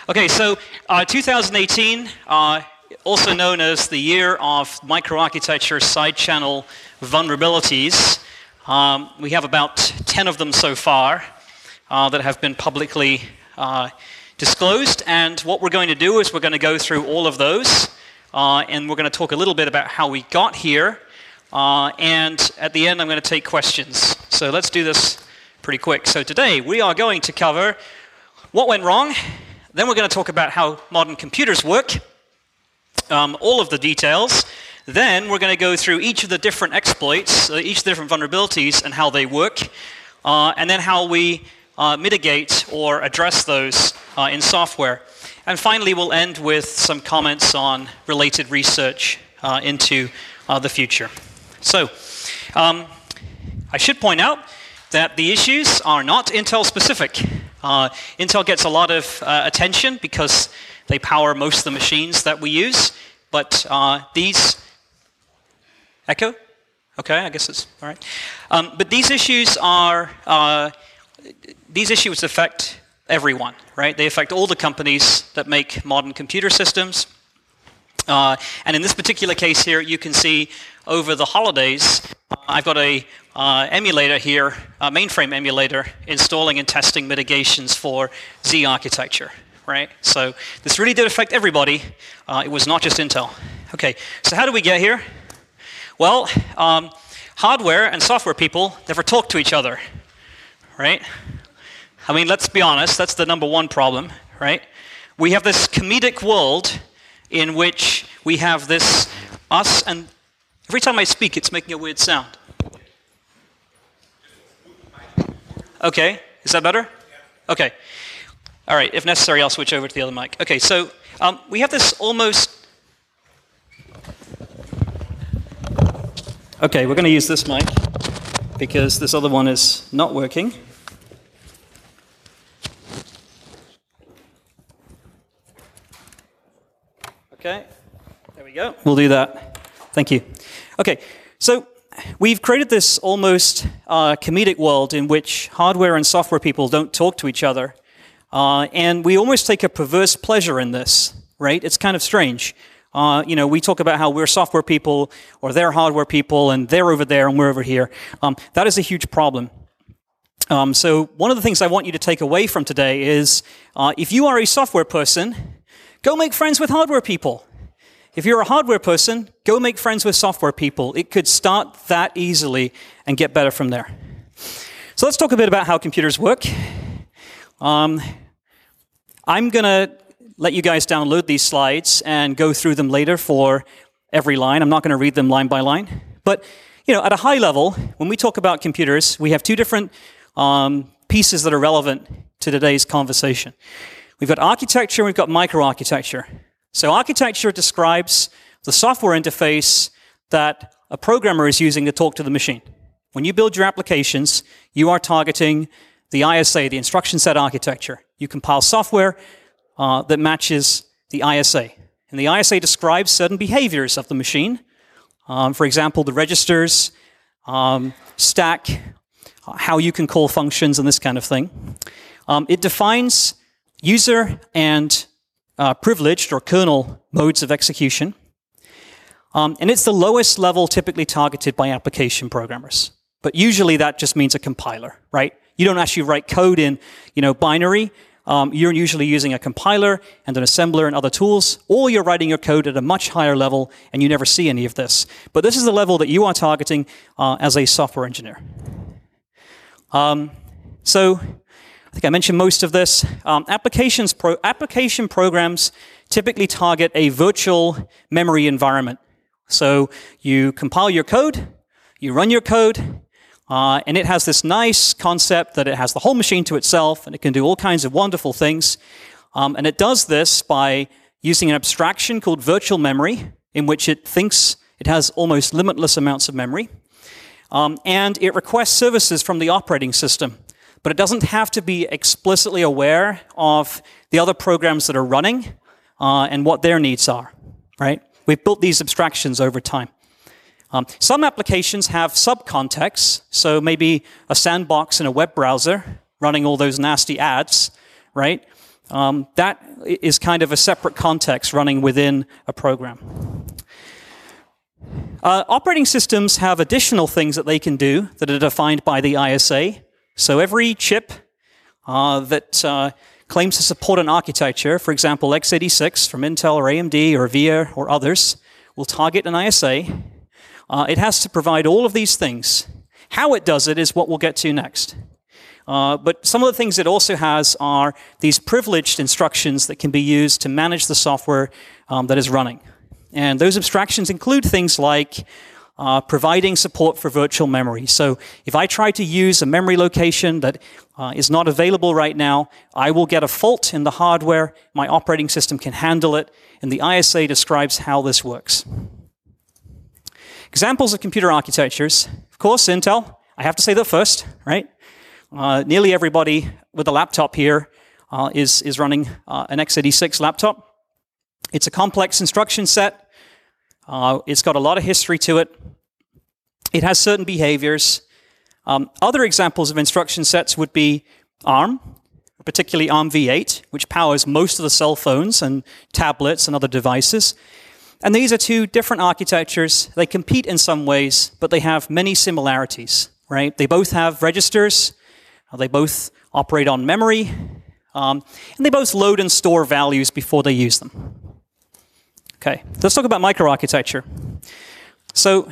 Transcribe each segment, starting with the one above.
Okay, so 2018, also known as the year of microarchitecture side channel vulnerabilities. We have about 10 of them so far that have been publicly disclosed, and what we're going to do is we're going to go through all of those, and we're going to talk a little bit about how we got here, and at the end I'm going to take questions. So let's do this pretty quick. So today we are going to cover what went wrong, then we're going to talk about how modern computers work, all of the details. Then we're going to go through each of the different exploits, each of the different vulnerabilities and how they work, and then how we mitigate or address those in software. And finally, we'll end with some comments on related research into the future. So, I should point out that the issues are not Intel specific. Intel gets a lot of attention because they power most of the machines that we use, but these... Echo? Okay, I guess it's all right. But these issues are... these issues affect everyone, right? They affect all the companies that make modern computer systems. And in this particular case here, you can see over the holidays, I've got a emulator here, a mainframe emulator, installing and testing mitigations for Z architecture, right? So this really did affect everybody. It was not just Intel. Okay, so how did we get here? Well, hardware and software people never talk to each other, right? I mean, let's be honest, that's the number one problem, right? We have this comedic world in which we have this us, and every time I speak, it's making a weird sound. Okay, is that better? Okay. All right, if necessary, I'll switch over to the other mic. Okay, so we have this almost... Okay, we're going to use this mic because this other one is not working. Okay, there we go. We'll do that. Thank you. Okay, so we've created this almost comedic world in which hardware and software people don't talk to each other. And we almost take a perverse pleasure in this, right? It's kind of strange. You know, we talk about how we're software people or they're hardware people and they're over there and we're over here. That is a huge problem. So one of the things I want you to take away from today is if you are a software person, go make friends with hardware people. If you're a hardware person, go make friends with software people. It could start that easily and get better from there. So let's talk a bit about how computers work. I'm going to let you guys download these slides and go through them later for every line. I'm not going to read them line by line. But, you know, at a high level, when we talk about computers, we have two different pieces that are relevant to today's conversation. We've got architecture and we've got microarchitecture. So architecture describes the software interface that a programmer is using to talk to the machine. When you build your applications, you are targeting the ISA, the instruction set architecture. You compile software that matches the ISA. And the ISA describes certain behaviors of the machine. For example, the registers, stack, how you can call functions and this kind of thing. It defines user and privileged or kernel modes of execution. And it's the lowest level typically targeted by application programmers. But usually that just means a compiler, right? You don't actually write code in, you know, binary. You're usually using a compiler and an assembler and other tools, or you're writing your code at a much higher level and you never see any of this. But this is the level that you are targeting as a software engineer. So I think I mentioned most of this. Application programs typically target a virtual memory environment. So you compile your code, you run your code, and it has this nice concept that it has the whole machine to itself, and it can do all kinds of wonderful things. And it does this by using an abstraction called virtual memory, in which it thinks it has almost limitless amounts of memory. And it requests services from the operating system. But it doesn't have to be explicitly aware of the other programs that are running and what their needs are, right? We've built these abstractions over time. Some applications have subcontexts, so maybe a sandbox in a web browser running all those nasty ads, right? That is kind of a separate context running within a program. Operating systems have additional things that they can do that are defined by the ISA. So every chip that claims to support an architecture, for example, x86 from Intel or AMD or VIA or others, will target an ISA. It has to provide all of these things. How it does it is what we'll get to next. But some of the things it also has are these privileged instructions that can be used to manage the software that is running. And those abstractions include things like providing support for virtual memory. So if I try to use a memory location that is not available right now, I will get a fault in the hardware. My operating system can handle it, and the ISA describes how this works. Examples of computer architectures. Of course, Intel. I have to say that first, right? Nearly everybody with a laptop here is running an x86 laptop. It's a complex instruction set. It's got a lot of history to it. It has certain behaviors. Other examples of instruction sets would be ARM, particularly ARMv8, which powers most of the cell phones and tablets and other devices. And these are two different architectures. They compete in some ways, but they have many similarities, right? They both have registers. They both operate on memory. And they both load and store values before they use them. Okay, let's talk about microarchitecture. So,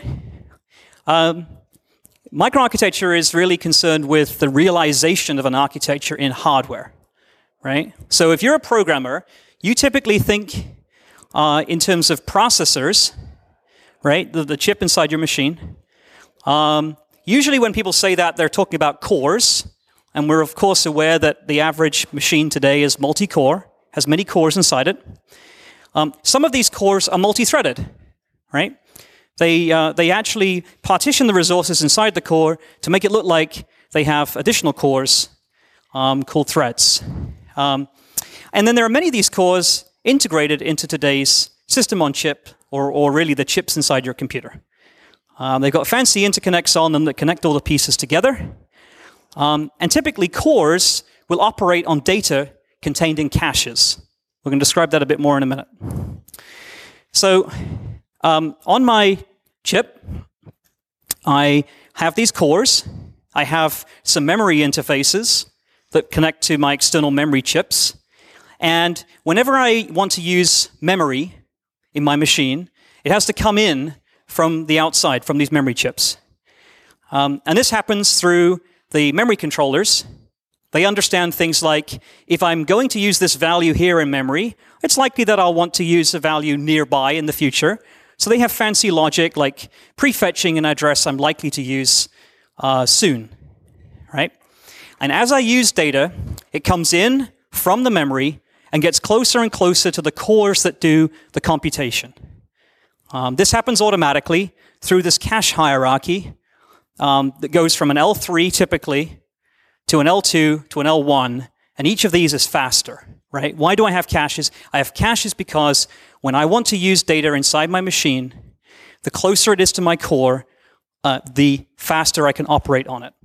microarchitecture is really concerned with the realization of an architecture in hardware, right? So if you're a programmer, you typically think in terms of processors, right? The chip inside your machine. Usually when people say that, they're talking about cores, and we're of course aware that the average machine today is multi-core, has many cores inside it. Some of these cores are multi-threaded, right? They actually partition the resources inside the core to make it look like they have additional cores called threads. And then there are many of these cores integrated into today's system on chip, or really the chips inside your computer. They've got fancy interconnects on them that connect all the pieces together. And typically cores will operate on data contained in caches. We're going to describe that a bit more in a minute. So on my chip, I have these cores. I have some memory interfaces that connect to my external memory chips. And whenever I want to use memory in my machine, it has to come in from the outside, from these memory chips. And this happens through the memory controllers. They understand things like, if I'm going to use this value here in memory, it's likely that I'll want to use a value nearby in the future. So they have fancy logic like prefetching an address I'm likely to use soon, right? And as I use data, it comes in from the memory and gets closer and closer to the cores that do the computation. This happens automatically through this cache hierarchy that goes from an L3 typically to an L2 to an L1, and each of these is faster, right? Why do I have caches? I have caches because when I want to use data inside my machine, the closer it is to my core, the faster I can operate on it.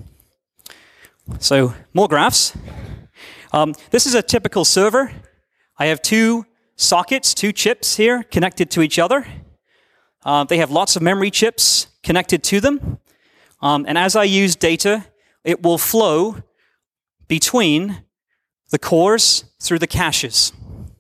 So, more graphs. This is a typical server. I have two sockets, two chips here connected to each other. They have lots of memory chips connected to them. And as I use data, it will flow between the cores through the caches.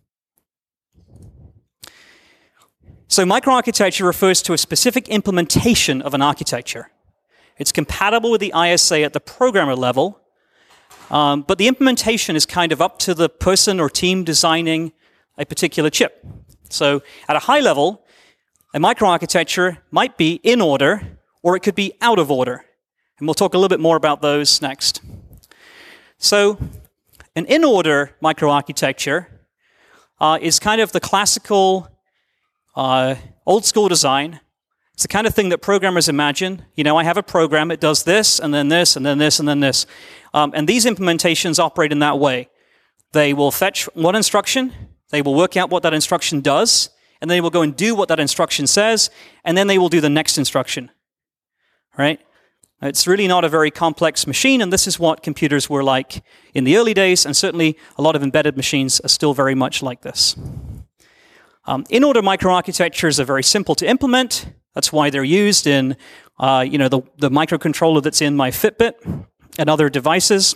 So microarchitecture refers to a specific implementation of an architecture. It's compatible with the ISA at the programmer level, but the implementation is kind of up to the person or team designing a particular chip. So at a high level, a microarchitecture might be in order, or it could be out of order. And we'll talk a little bit more about those next. So an in-order microarchitecture is kind of the classical old-school design. It's the kind of thing that programmers imagine. You know, I have a program, it does this, and then this, and then this, and then this. And these implementations operate in that way. They will fetch one instruction, they will work out what that instruction does, and they will go and do what that instruction says, and then they will do the next instruction, right? It's really not a very complex machine, and this is what computers were like in the early days, and certainly a lot of embedded machines are still very much like this. In-order microarchitectures are very simple to implement. That's why they're used in the microcontroller that's in my Fitbit and other devices.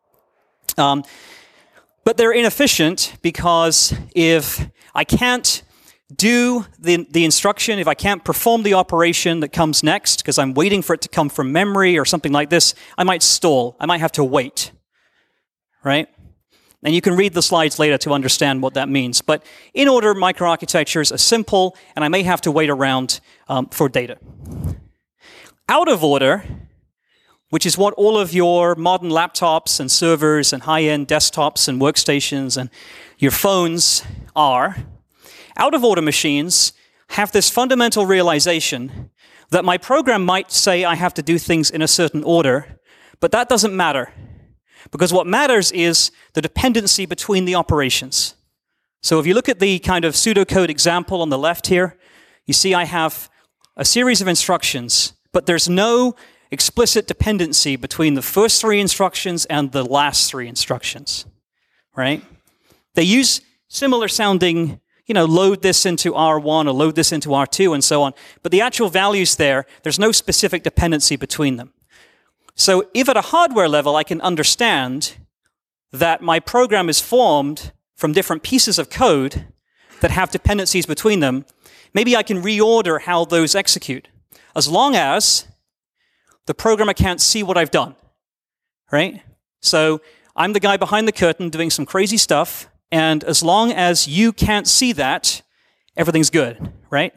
But they're inefficient because if I can't do the instruction, if I can't perform the operation that comes next because I'm waiting for it to come from memory or something like this, I might stall. I might have to wait, right? And you can read the slides later to understand what that means. But in-order microarchitectures are simple, and I may have to wait around for data. Out of order, which is what all of your modern laptops and servers and high-end desktops and workstations and your phones are, out-of-order machines have this fundamental realization that my program might say I have to do things in a certain order, but that doesn't matter. Because what matters is the dependency between the operations. So if you look at the kind of pseudocode example on the left here, you see I have a series of instructions, but there's no explicit dependency between the first 3 instructions and the last 3 instructions, right? They use similar sounding, load this into R1 or load this into R2 and so on, but the actual values there's no specific dependency between them. So if at a hardware level I can understand that my program is formed from different pieces of code that have dependencies between them, maybe I can reorder how those execute, as long as the programmer can't see what I've done, right? So I'm the guy behind the curtain doing some crazy stuff, and as long as you can't see that, everything's good, right?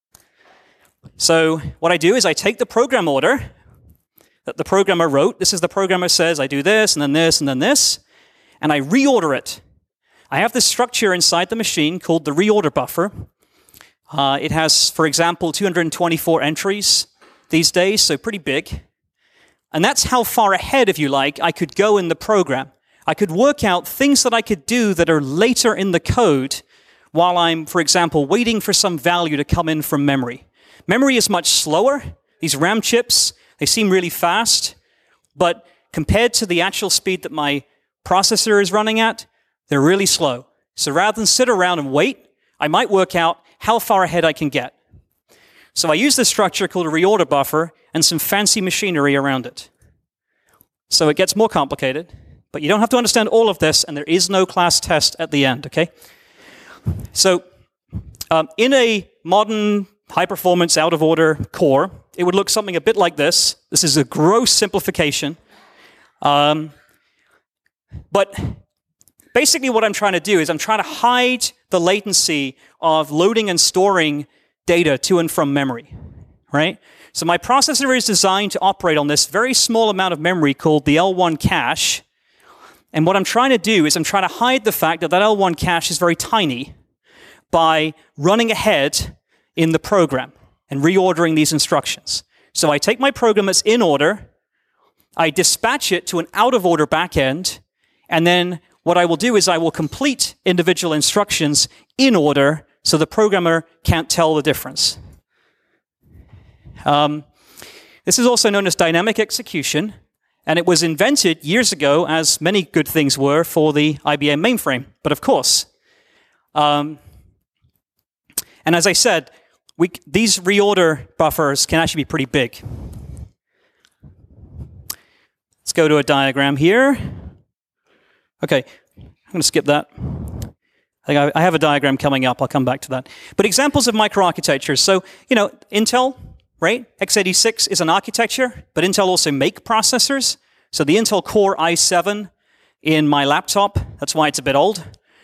So what I do is I take the program order that the programmer wrote. This is the programmer says, I do this, and then this, and then this, and I reorder it. I have this structure inside the machine called the reorder buffer. It has, for example, 224 entries these days, so pretty big. And that's how far ahead, if you like, I could go in the program. I could work out things that I could do that are later in the code while I'm, for example, waiting for some value to come in from memory. Memory is much slower. These RAM chips, they seem really fast, but compared to the actual speed that my processor is running at, they're really slow. So rather than sit around and wait, I might work out how far ahead I can get. So I use this structure called a reorder buffer and some fancy machinery around it. So it gets more complicated, but you don't have to understand all of this, and there is no class test at the end, okay? So in a modern high-performance, out-of-order core, it would look something a bit like this. This is a gross simplification. But basically what I'm trying to do is I'm trying to hide the latency of loading and storing data to and from memory, right? So my processor is designed to operate on this very small amount of memory called the L1 cache. And what I'm trying to do is I'm trying to hide the fact that that L1 cache is very tiny by running ahead in the program and reordering these instructions. So I take my program that's in order, I dispatch it to an out-of-order backend, and then what I will do is I will complete individual instructions in order so the programmer can't tell the difference. This is also known as dynamic execution, and it was invented years ago, as many good things were, for the IBM mainframe. But of course, and as I said, these reorder buffers can actually be pretty big. Let's go to a diagram here. Okay, I'm going to skip that. I have a diagram coming up. I'll come back to that. But examples of microarchitectures. So, Intel, right? x86 is an architecture, but Intel also make processors. So the Intel Core i7 in my laptop, that's why it's a bit old,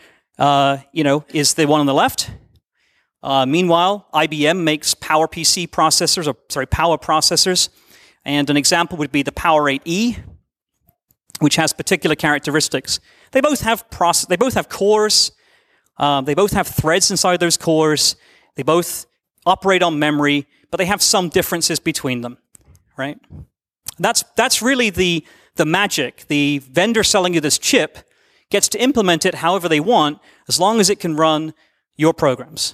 is the one on the left. Meanwhile, IBM makes PowerPC processors, Power processors. And an example would be the Power 8E, which has particular characteristics. They both have cores. They both have threads inside those cores. They both operate on memory, but they have some differences between them, right? That's really the magic. The vendor selling you this chip gets to implement it however they want, as long as it can run your programs.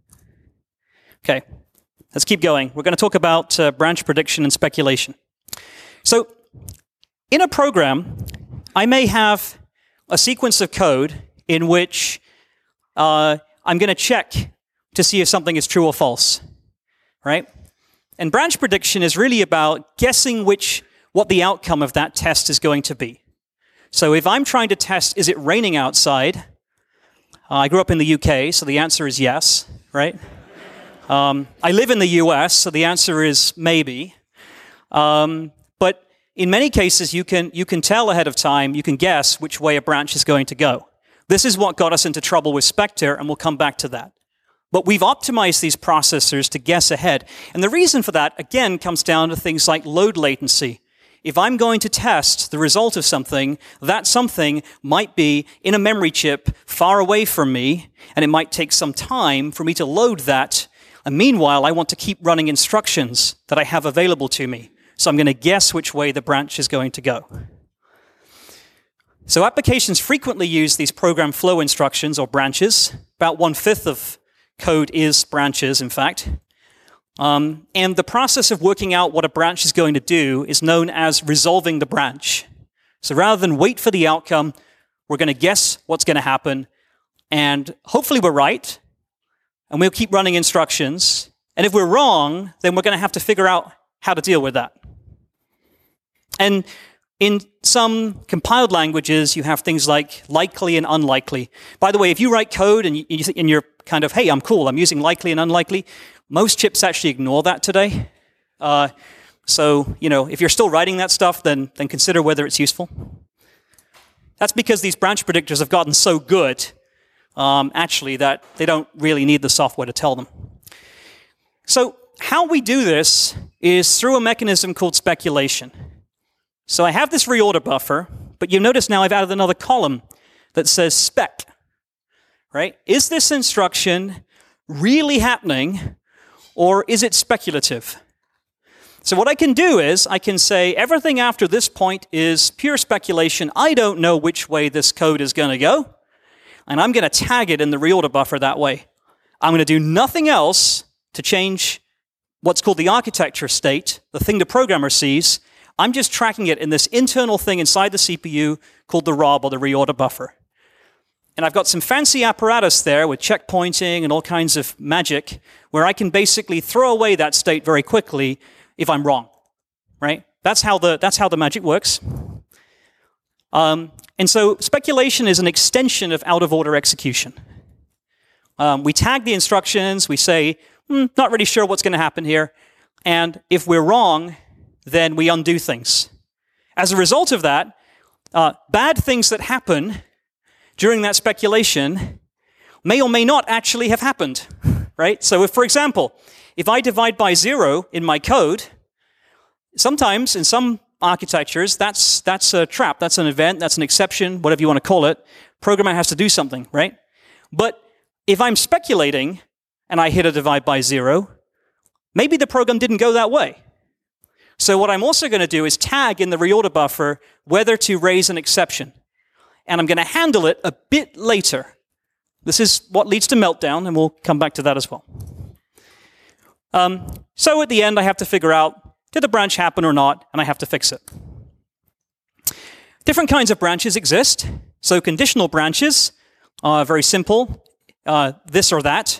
Okay, let's keep going. We're going to talk about branch prediction and speculation. So in a program, I may have a sequence of code in which I'm going to check to see if something is true or false, right? And branch prediction is really about guessing what the outcome of that test is going to be. So if I'm trying to test, is it raining outside? I grew up in the UK, so the answer is yes, right? I live in the US, so the answer is maybe. But in many cases, you can tell ahead of time, you can guess which way a branch is going to go. This is what got us into trouble with Spectre, and we'll come back to that. But we've optimized these processors to guess ahead. And the reason for that, again, comes down to things like load latency. If I'm going to test the result of something, that something might be in a memory chip far away from me, and it might take some time for me to load that. And meanwhile, I want to keep running instructions that I have available to me. So I'm going to guess which way the branch is going to go. So applications frequently use these program flow instructions or branches. About 1/5 of code is branches, in fact. And the process of working out what a branch is going to do is known as resolving the branch. So rather than wait for the outcome, we're going to guess what's going to happen, and hopefully we're right, and we'll keep running instructions. And if we're wrong, then we're going to have to figure out how to deal with that. And in some compiled languages, you have things like likely and unlikely. By the way, if you write code and you're kind of, hey, I'm cool, I'm using likely and unlikely, most chips actually ignore that today. So, if you're still writing that stuff, then consider whether it's useful. That's because these branch predictors have gotten so good, actually, that they don't really need the software to tell them. So how we do this is through a mechanism called speculation. So I have this reorder buffer, but you notice now I've added another column that says spec, right? Is this instruction really happening, or is it speculative? So what I can do is I can say everything after this point is pure speculation. I don't know which way this code is going to go, and I'm going to tag it in the reorder buffer that way. I'm going to do nothing else to change what's called the architecture state, the thing the programmer sees. I'm just tracking it in this internal thing inside the CPU called the ROB, or the reorder buffer. And I've got some fancy apparatus there with checkpointing and all kinds of magic where I can basically throw away that state very quickly if I'm wrong, right? That's how the magic works. And so speculation is an extension of out-of-order execution. We tag the instructions, we say, not really sure what's going to happen here, and if we're wrong, then we undo things. As a result of that, bad things that happen during that speculation may or may not actually have happened, right? So if, for example, if I divide by 0 in my code, sometimes in some architectures, that's a trap, that's an event, that's an exception, whatever you want to call it. Programmer has to do something, right? But if I'm speculating and I hit a divide by 0, maybe the program didn't go that way. So what I'm also going to do is tag in the reorder buffer whether to raise an exception. And I'm going to handle it a bit later. This is what leads to meltdown, and we'll come back to that as well. So at the end, I have to figure out, did the branch happen or not, and I have to fix it. Different kinds of branches exist. So conditional branches are very simple, this or that.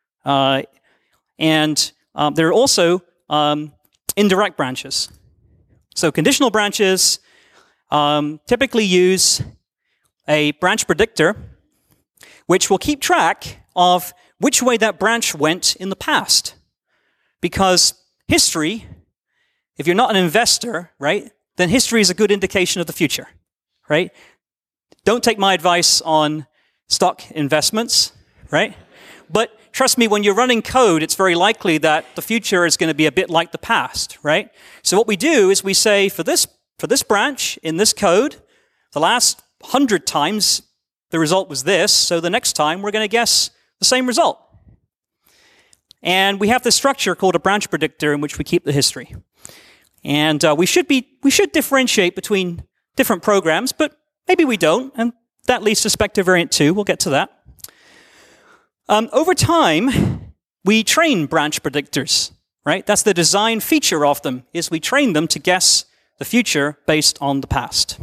And there are also indirect branches. So conditional branches typically use a branch predictor, which will keep track of which way that branch went in the past. Because history, if you're not an investor, right, then history is a good indication of the future, right? Don't take my advice on stock investments, right? But trust me, when you're running code, it's very likely that the future is going to be a bit like the past, right? So what we do is we say, for this branch in this code, the last 100 times the result was this, so the next time we're going to guess the same result. And we have this structure called a branch predictor in which we keep the history. And we should differentiate between different programs, but maybe we don't, and that leads to Spectre Variant 2. We'll get to that. Over time, we train branch predictors, right? That's the design feature of them, is we train them to guess the future based on the past.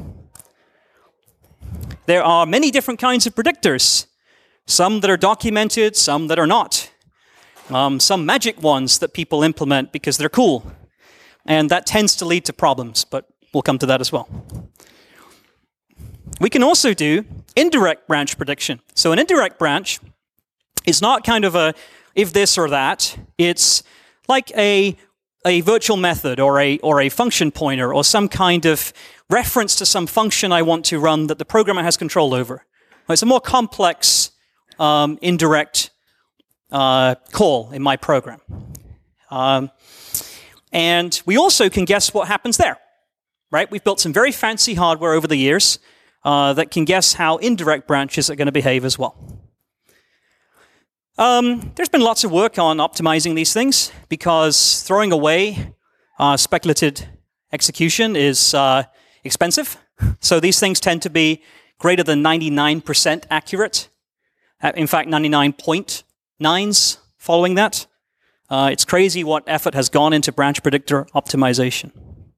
There are many different kinds of predictors, some that are documented, some that are not. Some magic ones that people implement because they're cool. And that tends to lead to problems, but we'll come to that as well. We can also do indirect branch prediction. So an indirect branch is not kind of a if this or that. It's like a virtual method or a function pointer or some kind of reference to some function I want to run that the programmer has control over. It's a more complex indirect call in my program. And we also can guess what happens there, right? We've built some very fancy hardware over the years that can guess how indirect branches are going to behave as well. There's been lots of work on optimizing these things because throwing away speculative execution is expensive. So these things tend to be greater than 99% accurate. In fact, 99.9s following that. It's crazy what effort has gone into branch predictor optimization.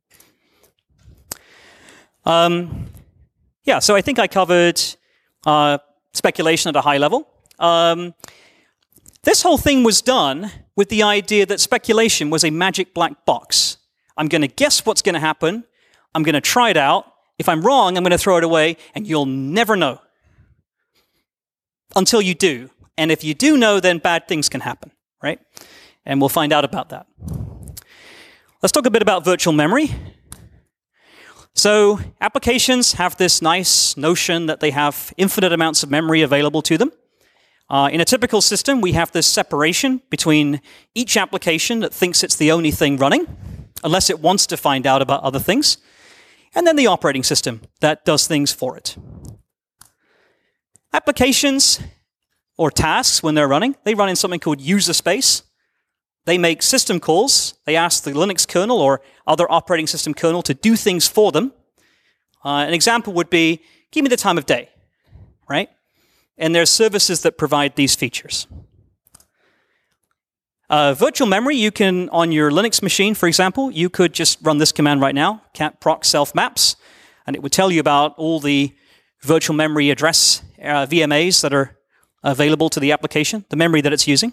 Yeah, so I think I covered speculation at a high level. This whole thing was done with the idea that speculation was a magic black box. I'm going to guess what's going to happen. I'm going to try it out. If I'm wrong, I'm going to throw it away, and you'll never know until you do. And if you do know, then bad things can happen, right? And we'll find out about that. Let's talk a bit about virtual memory. So applications have this nice notion that they have infinite amounts of memory available to them. In a typical system, we have this separation between each application that thinks it's the only thing running, unless it wants to find out about other things, and then the operating system that does things for it. Applications or tasks, when they're running, they run in something called user space. They make system calls. They ask the Linux kernel or other operating system kernel to do things for them. An example would be, give me the time of day, right? And there's services that provide these features. Virtual memory, you can, on your Linux machine, for example, you could just run this command right now, cat proc self maps, and it would tell you about all the virtual memory address VMAs that are available to the application, the memory that it's using.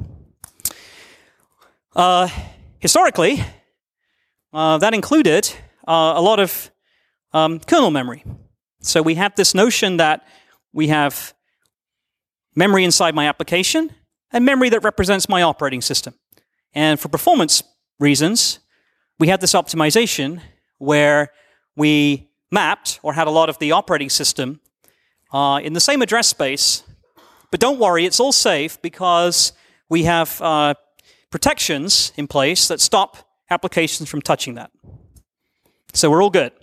Historically, that included a lot of kernel memory. So we have this notion that we have memory inside my application and memory that represents my operating system. And for performance reasons, we had this optimization where we mapped or had a lot of the operating system in the same address space. But don't worry, it's all safe because we have protections in place that stop applications from touching that. So we're all good.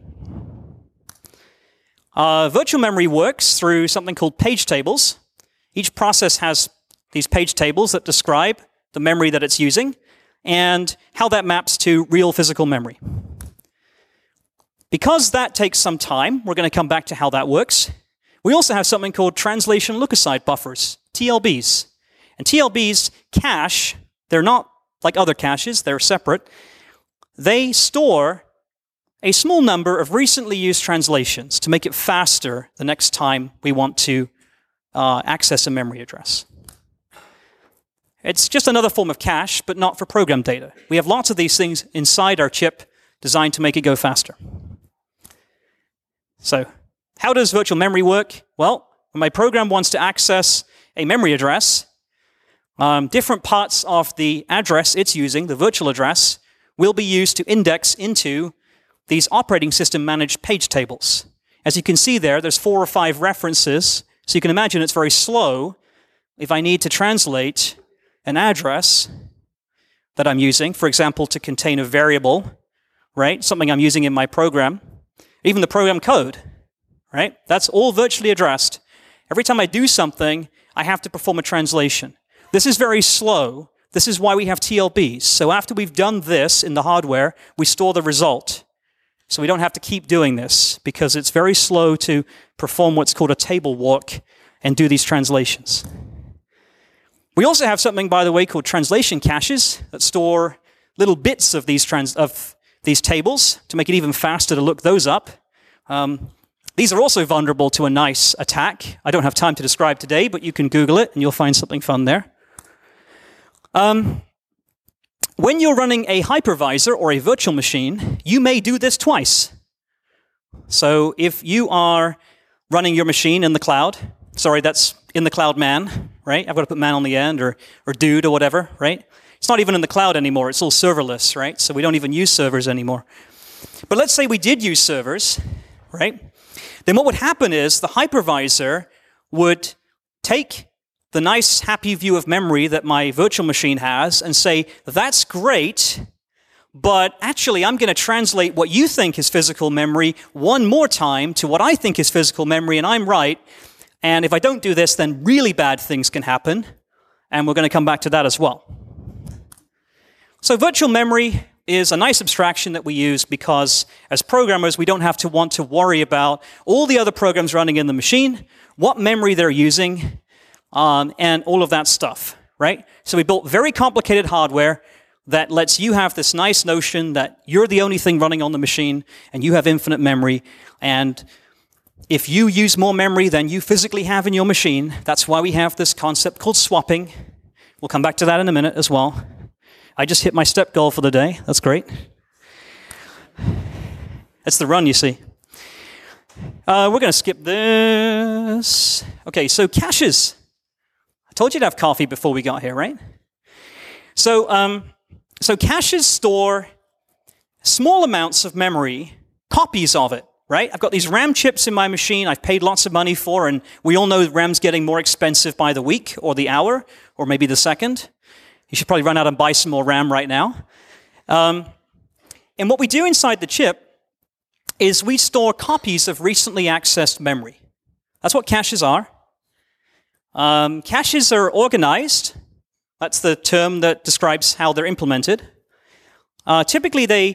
Virtual memory works through something called page tables. Each process has these page tables that describe the memory that it's using and how that maps to real physical memory. Because that takes some time, we're going to come back to how that works. We also have something called translation look-aside buffers, TLBs. And TLBs cache, they're not like other caches, they're separate. They store a small number of recently used translations to make it faster the next time we want to access a memory address. It's just another form of cache, but not for program data. We have lots of these things inside our chip designed to make it go faster. So, how does virtual memory work? Well, when my program wants to access a memory address, different parts of the address it's using, the virtual address, will be used to index into these operating system managed page tables. As you can see there, there's 4 or 5 references, so you can imagine it's very slow if I need to translate an address that I'm using, for example, to contain a variable, right? Something I'm using in my program, even the program code, right? That's all virtually addressed. Every time I do something, I have to perform a translation. This is very slow. This is why we have TLBs. So after we've done this in the hardware, we store the result. So we don't have to keep doing this because it's very slow to perform what's called a table walk and do these translations. We also have something, by the way, called translation caches that store little bits of these these tables to make it even faster to look those up. These are also vulnerable to a nice attack. I don't have time to describe today, but you can Google it and you'll find something fun there. When you're running a hypervisor or a virtual machine, you may do this twice. So if you are running your machine in the cloud, sorry, that's in the cloud man, right? I've got to put man on the end, or dude, or whatever, right? It's not even in the cloud anymore. It's all serverless, right? So we don't even use servers anymore. But let's say we did use servers, right? Then what would happen is the hypervisor would take the nice, happy view of memory that my virtual machine has and say, that's great, but actually I'm going to translate what you think is physical memory one more time to what I think is physical memory, and I'm right. And if I don't do this, then really bad things can happen. And we're going to come back to that as well. So virtual memory is a nice abstraction that we use because as programmers, we don't have to want to worry about all the other programs running in the machine, what memory they're using, and all of that stuff, right? So we built very complicated hardware that lets you have this nice notion that you're the only thing running on the machine and you have infinite memory. And if you use more memory than you physically have in your machine, that's why we have this concept called swapping. We'll come back to that in a minute as well. I just hit my step goal for the day. That's great. That's the run, you see. We're going to skip this. Okay, so caches. I told you to have coffee before we got here, right? So caches store small amounts of memory, copies of it, right? I've got these RAM chips in my machine I've paid lots of money for, and we all know RAM's getting more expensive by the week or the hour or maybe the second. You should probably run out and buy some more RAM right now. And what we do inside the chip is we store copies of recently accessed memory. That's what caches are. Caches are organized. That's the term that describes how they're implemented. Typically, they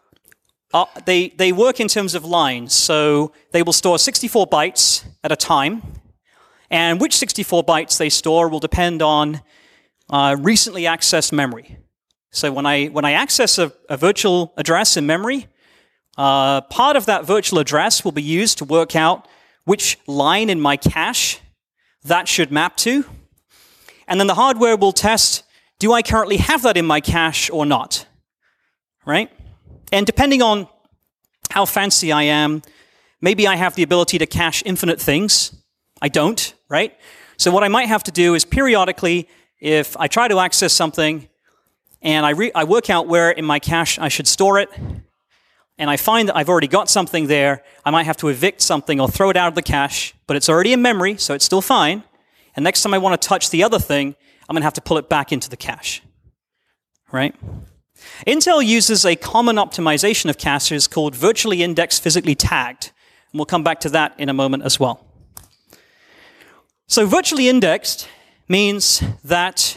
work in terms of lines. So they will store 64 bytes at a time. And which 64 bytes they store will depend on recently accessed memory. So when I access a virtual address in memory, part of that virtual address will be used to work out which line in my cache that should map to. And then the hardware will test, do I currently have that in my cache or not? Right? And depending on how fancy I am, maybe I have the ability to cache infinite things. I don't, right? So what I might have to do is periodically, if I try to access something and I work out where in my cache I should store it, and I find that I've already got something there, I might have to evict something or throw it out of the cache, but it's already in memory, so it's still fine. And next time I want to touch the other thing, I'm going to have to pull it back into the cache, right? Intel uses a common optimization of caches called virtually indexed physically tagged, and we'll come back to that in a moment as well. So virtually indexed means that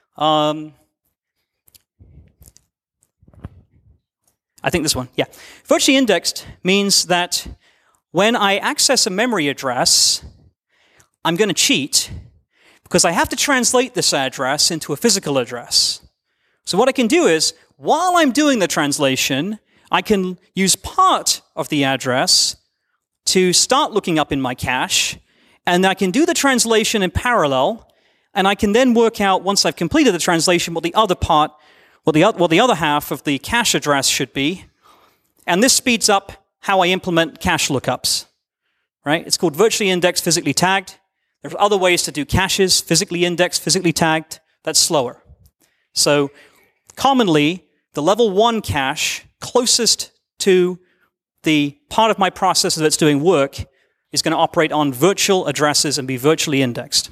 I think this one, yeah. Virtually indexed means that when I access a memory address, I'm going to cheat because I have to translate this address into a physical address. So what I can do is, while I'm doing the translation, I can use part of the address to start looking up in my cache, and I can do the translation in parallel, and I can then work out, once I've completed the translation, what the other part, what the other half of the cache address should be. And this speeds up how I implement cache lookups, right? It's called virtually indexed, physically tagged. There's other ways to do caches, physically indexed, physically tagged. That's slower. So commonly, the level 1 cache closest to the part of my processor that's doing work is going to operate on virtual addresses and be virtually indexed.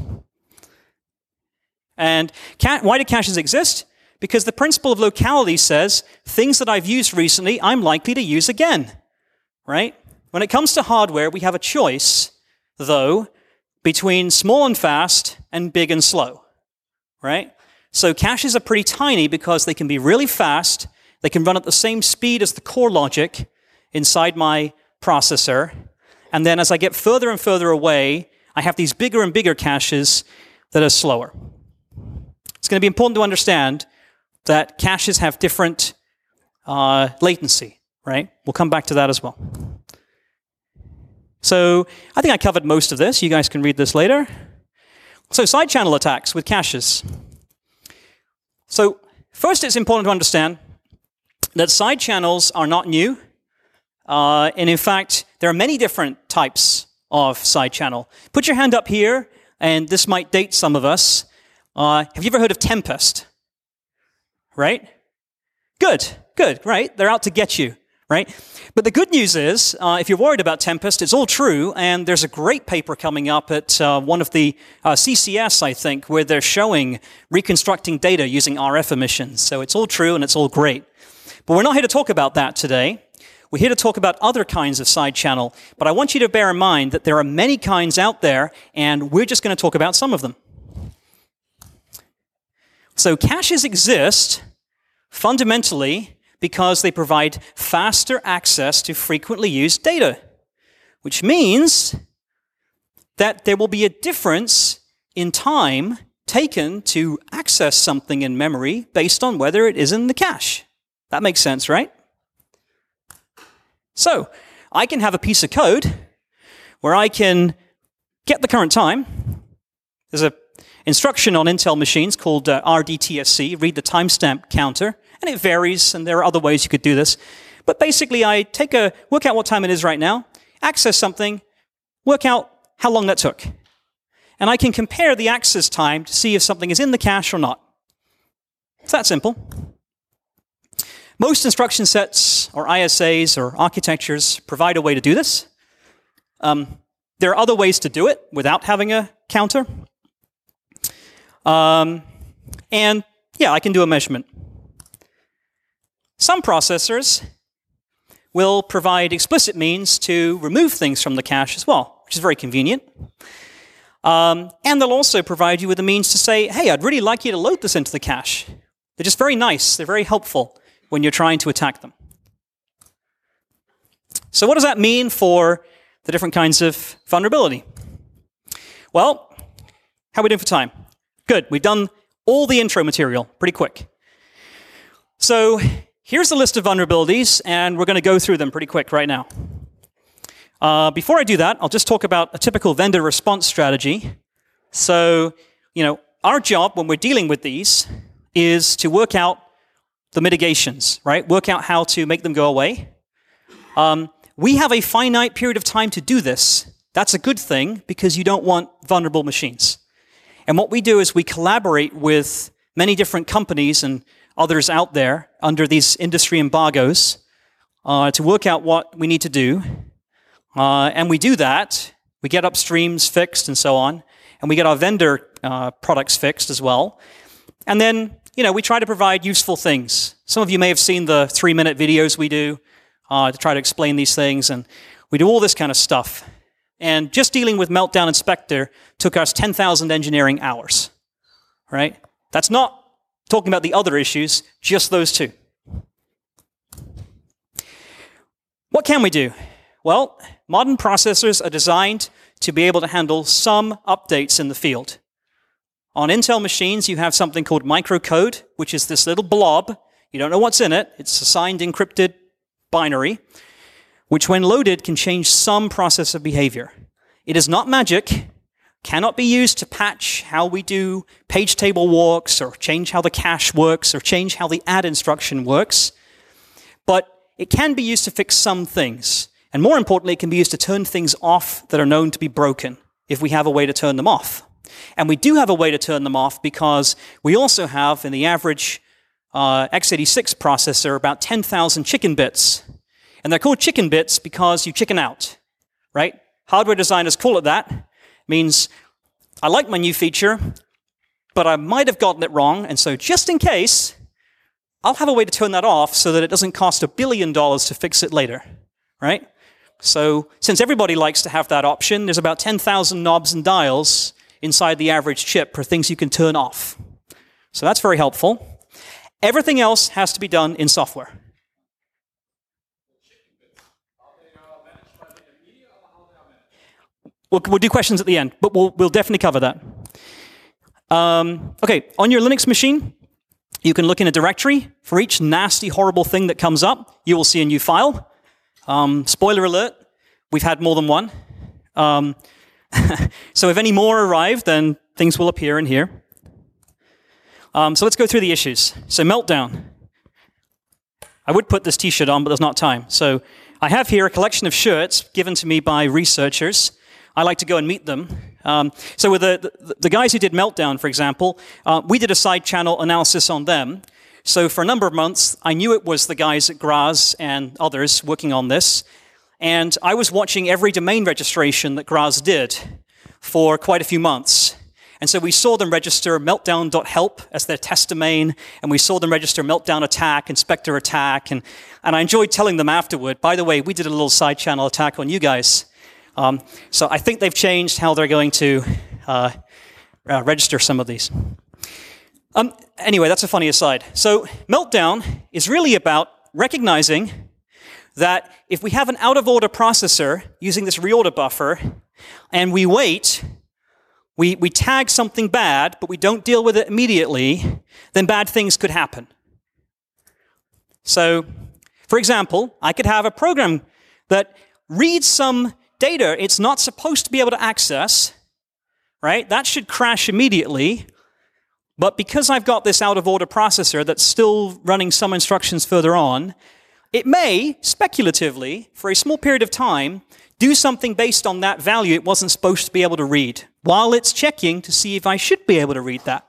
And why do caches exist? Because the principle of locality says things that I've used recently, I'm likely to use again, right? When it comes to hardware, we have a choice, though, between small and fast and big and slow, right? So caches are pretty tiny because they can be really fast. They can run at the same speed as the core logic inside my processor. And then as I get further and further away, I have these bigger and bigger caches that are slower. It's going to be important to understand that caches have different latency, right? We'll come back to that as well. So I think I covered most of this. You guys can read this later. So side channel attacks with caches. So first, it's important to understand that side channels are not new. And in fact, there are many different types of side channel. Put your hand up here, and this might date some of us. Have you ever heard of Tempest? Right? Good, right? They're out to get you, right? But the good news is, if you're worried about Tempest, it's all true, and there's a great paper coming up at one of the CCS, I think, where they're showing reconstructing data using RF emissions. So it's all true, and it's all great. But we're not here to talk about that today. We're here to talk about other kinds of side channel, but I want you to bear in mind that there are many kinds out there, and we're just going to talk about some of them. So caches exist fundamentally because they provide faster access to frequently used data, which means that there will be a difference in time taken to access something in memory based on whether it is in the cache. That makes sense, right? So I can have a piece of code where I can get the current time. There's an instruction on Intel machines called RDTSC, read the timestamp counter, and it varies, and there are other ways you could do this. But basically, I work out what time it is right now, access something, work out how long that took. And I can compare the access time to see if something is in the cache or not. It's that simple. Most instruction sets, or ISAs, or architectures provide a way to do this. There are other ways to do it without having a counter. And yeah, I can do a measurement. Some processors will provide explicit means to remove things from the cache as well, which is very convenient. And they'll also provide you with a means to say, hey, I'd really like you to load this into the cache. They're just very nice. They're very helpful when you're trying to attack them. So what does that mean for the different kinds of vulnerability? Well, how are we doing for time? Good. We've done all the intro material pretty quick. So here's the list of vulnerabilities, and we're going to go through them pretty quick right now. Before I do that, I'll just talk about a typical vendor response strategy. So, our job when we're dealing with these is to work out the mitigations, right? Work out how to make them go away. We have a finite period of time to do this. That's a good thing because you don't want vulnerable machines. And what we do is we collaborate with many different companies and others out there under these industry embargoes to work out what we need to do. And we do that. We get upstreams fixed and so on. And we get our vendor products fixed as well. And then we try to provide useful things. Some of you may have seen the 3-minute videos we do to try to explain these things, and we do all this kind of stuff. And just dealing with Meltdown Inspector took us 10,000 engineering hours, right? That's not talking about the other issues, just those two. What can we do? Well, modern processors are designed to be able to handle some updates in the field. On Intel machines, you have something called microcode, which is this little blob. You don't know what's in it. It's a signed encrypted binary, which when loaded can change some processor behavior. It is not magic, cannot be used to patch how we do page table walks, or change how the cache works, or change how the add instruction works. But it can be used to fix some things. And more importantly, it can be used to turn things off that are known to be broken, if we have a way to turn them off. And we do have a way to turn them off because we also have, in the average x86 processor, about 10,000 chicken bits. And they're called chicken bits because you chicken out, right? Hardware designers call it that. It means, I like my new feature, but I might have gotten it wrong, and so just in case, I'll have a way to turn that off so that it doesn't cost $1 billion to fix it later, right? So since everybody likes to have that option, there's about 10,000 knobs and dials inside the average chip for things you can turn off. So that's very helpful. Everything else has to be done in software. We'll do questions at the end, but we'll definitely cover that. Okay, on your Linux machine, You can look in a directory. For each nasty, horrible thing that comes up, you will see a new file. Spoiler alert, we've had more than one. So if any more arrive, then things will appear in here. So let's go through the issues. So Meltdown. I would put this t-shirt on, but there's not time. So I have here a collection of shirts given to me by researchers. I like to go and meet them. So with the guys who did Meltdown, for example, we did a side channel analysis on them. So for a number of months, I knew it was the guys at Graz and others working on this. And I was watching every domain registration that Graz did for quite a few months. And so we saw them register meltdown.help as their test domain, and we saw them register meltdown attack, inspector attack, and I enjoyed telling them afterward, by the way, we did a little side channel attack on you guys. So I think they've changed how they're going to register some of these. Anyway, that's a funny aside. So Meltdown is really about recognizing that if we have an out-of-order processor using this reorder buffer, and we wait, we tag something bad, but we don't deal with it immediately, then bad things could happen. So, for example, I could have a program that reads some data it's not supposed to be able to access, right? That should crash immediately. But because I've got this out-of-order processor that's still running some instructions further on, it may, speculatively, for a small period of time, do something based on that value it wasn't supposed to be able to read, while it's checking to see if I should be able to read that.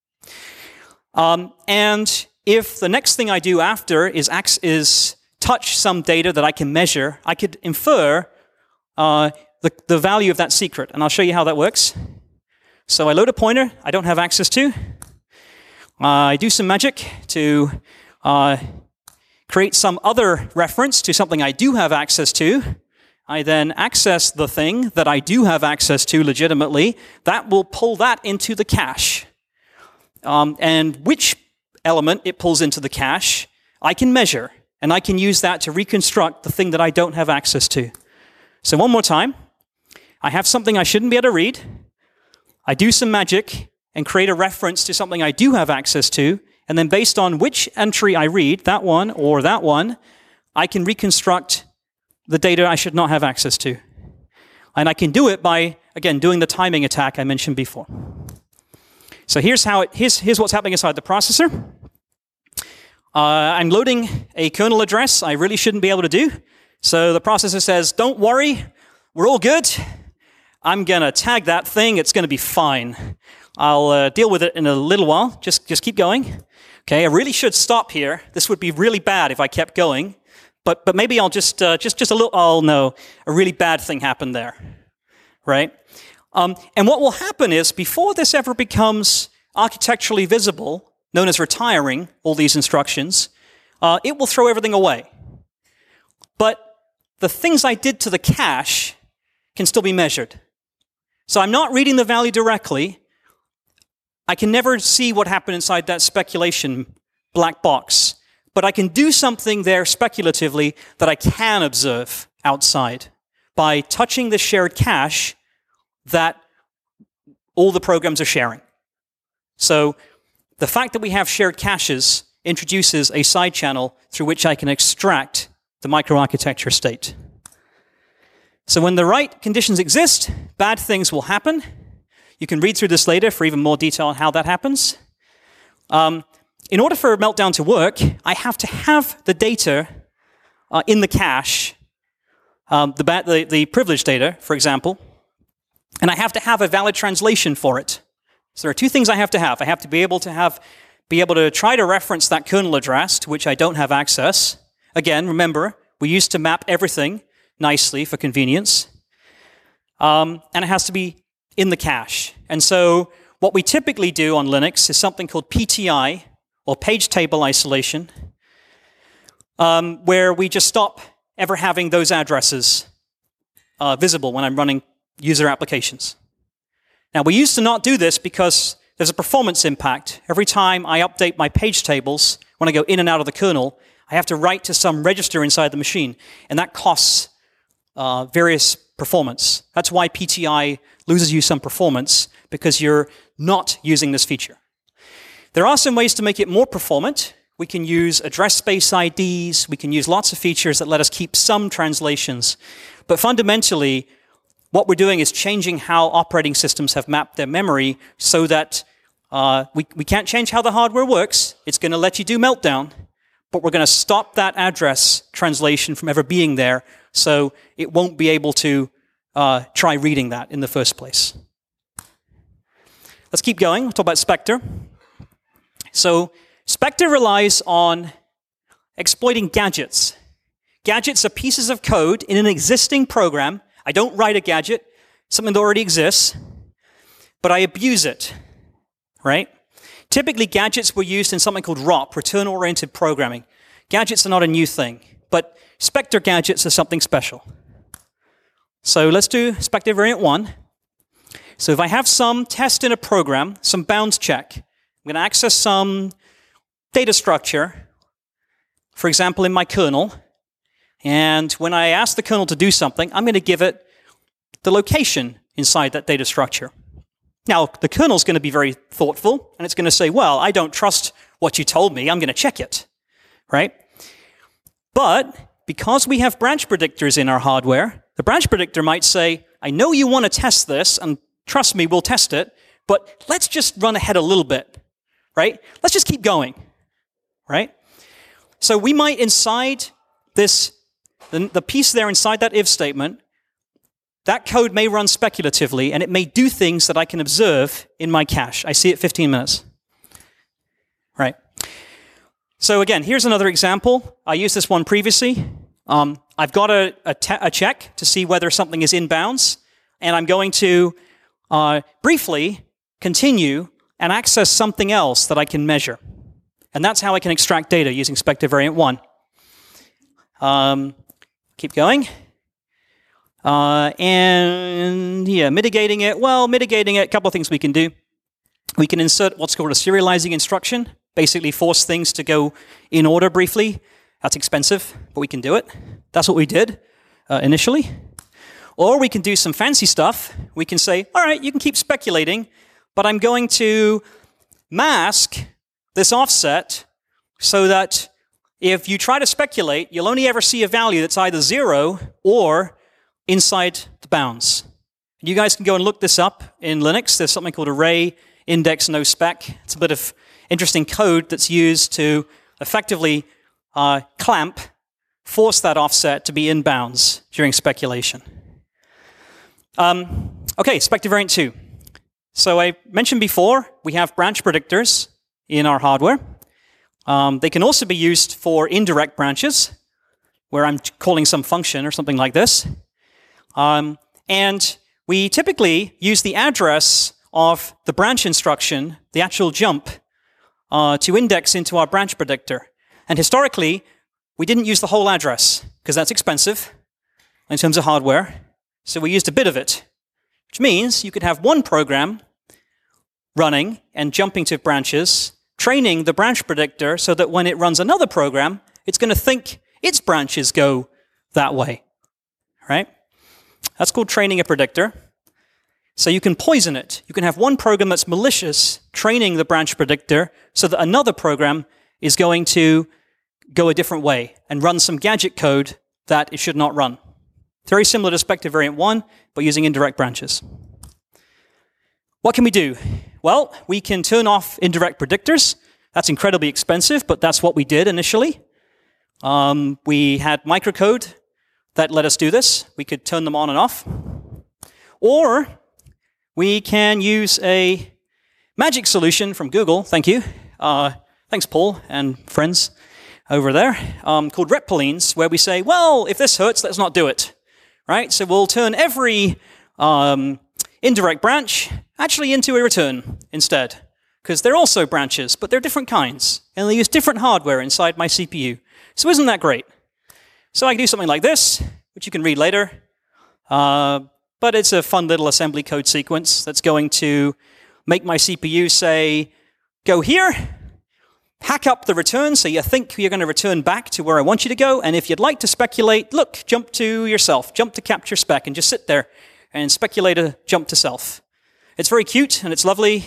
And if the next thing I do after is touch some data that I can measure, I could infer the value of that secret. And I'll show you how that works. So I load a pointer I don't have access to. I do some magic to create some other reference to something I do have access to. I then access the thing that I do have access to legitimately. That will pull that into the cache. And which element it pulls into the cache, I can measure. And I can use that to reconstruct the thing that I don't have access to. So one more time. I have something I shouldn't be able to read. I do some magic and create a reference to something I do have access to. And then based on which entry I read, that one or that one, I can reconstruct the data I should not have access to. And I can do it by, again, doing the timing attack I mentioned before. So here's what's happening inside the processor. I'm loading a kernel address I really shouldn't be able to do. So the processor says, don't worry, we're all good. I'm going to tag that thing. It's going to be fine. I'll deal with it in a little while. Just keep going. Okay, I really should stop here. This would be really bad if I kept going. But maybe I'll just a little, oh no, a really bad thing happened there, right? And what will happen is, before this ever becomes architecturally visible, known as retiring all these instructions, it will throw everything away. But the things I did to the cache can still be measured. So I'm not reading the value directly. I can never see what happened inside that speculation black box. But I can do something there speculatively that I can observe outside by touching the shared cache that all the programs are sharing. So the fact that we have shared caches introduces a side channel through which I can extract the microarchitecture state. So when the right conditions exist, bad things will happen. You can read through this later for even more detail on how that happens. In order for Meltdown to work, I have to have the data in the cache, the privileged data, for example, and I have to have a valid translation for it. So there are two things I have to have. I have to be able to try to reference that kernel address to which I don't have access. Again, remember, we used to map everything nicely for convenience. And it has to be in the cache. And so what we typically do on Linux is something called PTI, or page table isolation, where we just stop ever having those addresses visible when I'm running user applications. Now, we used to not do this because there's a performance impact. Every time I update my page tables, when I go in and out of the kernel, I have to write to some register inside the machine, and that costs various performance. That's why PTI loses you some performance, because you're not using this feature. There are some ways to make it more performant. We can use address space IDs. We can use lots of features that let us keep some translations. But fundamentally, what we're doing is changing how operating systems have mapped their memory so that we can't change how the hardware works. It's going to let you do Meltdown, but we're going to stop that address translation from ever being there, so it won't be able to try reading that in the first place. Let's keep going. We'll talk about Spectre. So Spectre relies on exploiting gadgets. Gadgets are pieces of code in an existing program. I don't write a gadget, something that already exists, but I abuse it, right? Typically, gadgets were used in something called ROP, return-oriented programming. Gadgets are not a new thing, but Spectre gadgets are something special. So let's do Spectre variant 1. So if I have some test in a program, some bounds check, I'm going to access some data structure, for example, in my kernel, and when I ask the kernel to do something, I'm going to give it the location inside that data structure. Now, the kernel's going to be very thoughtful, and it's going to say, well, I don't trust what you told me, I'm going to check it, right? But because we have branch predictors in our hardware, the branch predictor might say, I know you want to test this, and trust me, we'll test it, but let's just run ahead a little bit, right? Let's just keep going, right? So we might, inside this, the piece there inside that if statement, that code may run speculatively, and it may do things that I can observe in my cache. I see it 15 minutes, right? So again, here's another example. I used this one previously. I've got a check to see whether something is in bounds, and I'm going to briefly continue and access something else that I can measure. And that's how I can extract data using Spectre variant 1. Keep going. And yeah, mitigating it. Well, mitigating it, a couple of things we can do. We can insert what's called a serializing instruction, basically force things to go in order briefly. That's expensive, but we can do it. That's what we did initially. Or we can do some fancy stuff. We can say, all right, you can keep speculating, but I'm going to mask this offset so that if you try to speculate, you'll only ever see a value that's either 0 or inside the bounds. You guys can go and look this up in Linux. There's something called array index no spec. It's a bit of interesting code that's used to effectively force that offset to be in bounds during speculation. Okay, Spectre variant 2. So I mentioned before, we have branch predictors in our hardware. They can also be used for indirect branches, where I'm calling some function or something like this. And we typically use the address of the branch instruction, the actual jump, to index into our branch predictor. And historically, we didn't use the whole address, because that's expensive in terms of hardware. So we used a bit of it, which means you could have one program running and jumping to branches, training the branch predictor so that when it runs another program, it's going to think its branches go that way, right? That's called training a predictor. So you can poison it. You can have one program that's malicious, training the branch predictor so that another program is going to go a different way and run some gadget code that it should not run. Very similar to Spectre variant 1, but using indirect branches. What can we do? Well, we can turn off indirect predictors. That's incredibly expensive, but that's what we did initially. We had microcode that let us do this. We could turn them on and off. Or we can use a magic solution from Google, thank you. Thanks, Paul and friends over there, called Reppolines, where we say, well, if this hurts, let's not do it. Right? So we'll turn every indirect branch actually into a return instead, because they're also branches, but they're different kinds, and they use different hardware inside my CPU. So isn't that great? So I can do something like this, which you can read later, but it's a fun little assembly code sequence that's going to make my CPU say, go here, hack up the return so you think you're going to return back to where I want you to go, and if you'd like to speculate, look, jump to yourself, jump to capture spec, and just sit there and speculate a jump to self. It's very cute, and it's lovely,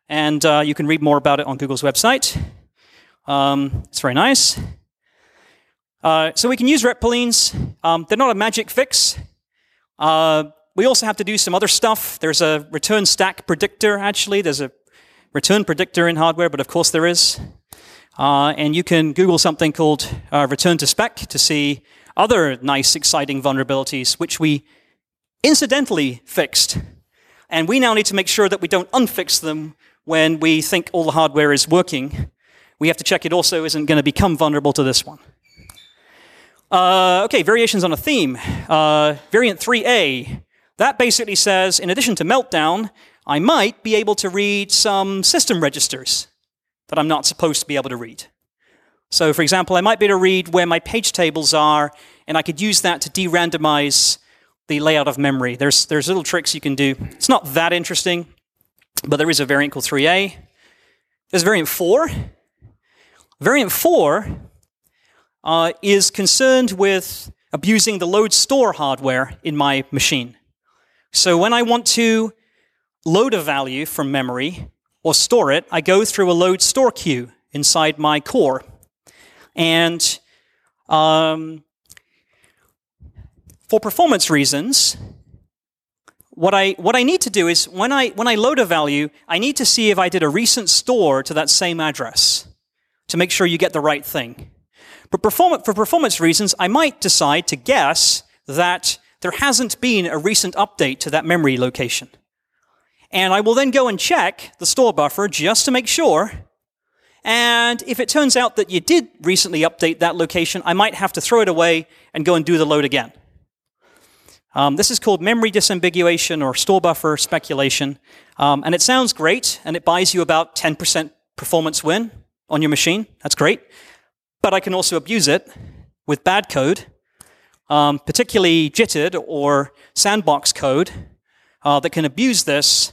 and you can read more about it on Google's website. It's very nice. So we can use RetPolines. They're not a magic fix. We also have to do some other stuff. There's a return stack predictor, actually. There's a return predictor in hardware, but of course there is. And you can Google something called return to spec to see other nice, exciting vulnerabilities, which we incidentally fixed. And we now need to make sure that we don't unfix them when we think all the hardware is working. We have to check it also isn't going to become vulnerable to this one. Okay, variations on a theme. Variant 3A. That basically says, in addition to Meltdown, I might be able to read some system registers that I'm not supposed to be able to read. So, for example, I might be able to read where my page tables are, and I could use that to de-randomize the layout of memory. There's little tricks you can do. It's not that interesting, but there is a variant called 3A. There's variant 4. Variant 4 is concerned with abusing the load store hardware in my machine. So when I want to load a value from memory or store it, I go through a load store queue inside my core. And for performance reasons, what I need to do is when I load a value, I need to see if I did a recent store to that same address to make sure you get the right thing. But for performance reasons, I might decide to guess that there hasn't been a recent update to that memory location. And I will then go and check the store buffer just to make sure. And if it turns out that you did recently update that location, I might have to throw it away and go and do the load again. This is called memory disambiguation or store buffer speculation. And it sounds great, and it buys you about 10% performance win on your machine. That's great. But I can also abuse it with bad code, particularly jittered or sandbox code that can abuse this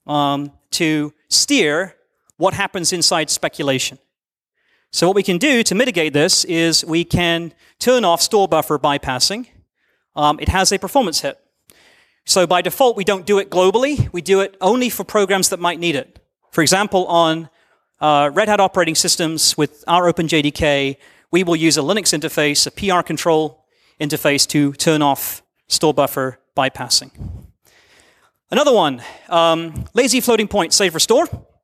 to steer what happens inside speculation. So what we can do to mitigate this is we can turn off store buffer bypassing. It has a performance hit. So by default, we don't do it globally. We do it only for programs that might need it. For example, on Red Hat operating systems with our OpenJDK, we will use a Linux interface, a PR control interface to turn off store buffer bypassing. Another one, lazy floating point save restore.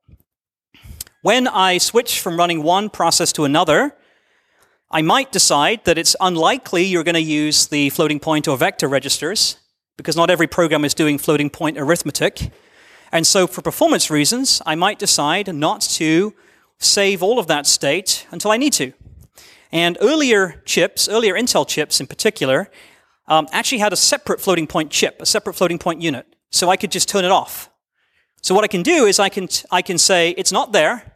When I switch from running one process to another, I might decide that it's unlikely you're going to use the floating point or vector registers because not every program is doing floating point arithmetic. And so for performance reasons, I might decide not to save all of that state until I need to. And earlier Intel chips in particular, actually had a separate floating point chip, a separate floating point unit. So I could just turn it off. So what I can do is I can say it's not there.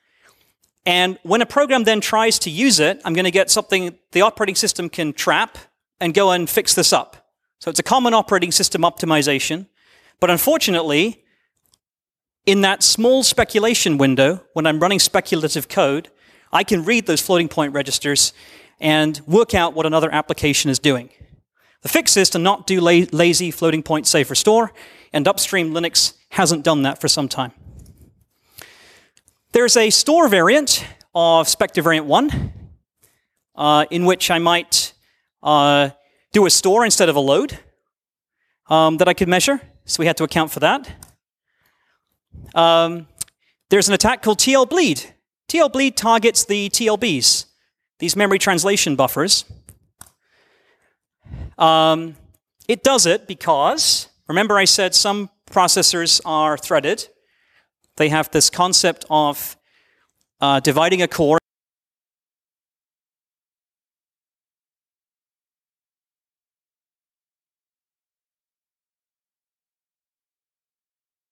And when a program then tries to use it, I'm going to get something the operating system can trap and go and fix this up. So it's a common operating system optimization. But unfortunately, in that small speculation window, when I'm running speculative code, I can read those floating point registers and work out what another application is doing. The fix is to not do lazy floating point save restore, and upstream Linux hasn't done that for some time. There's a store variant of Spectre variant 1, in which I might do a store instead of a load that I could measure, so we had to account for that. There's an attack called TLBleed. TLBleed targets the TLBs, these memory translation buffers. It does it because, remember I said some processors are threaded. They have this concept of dividing a core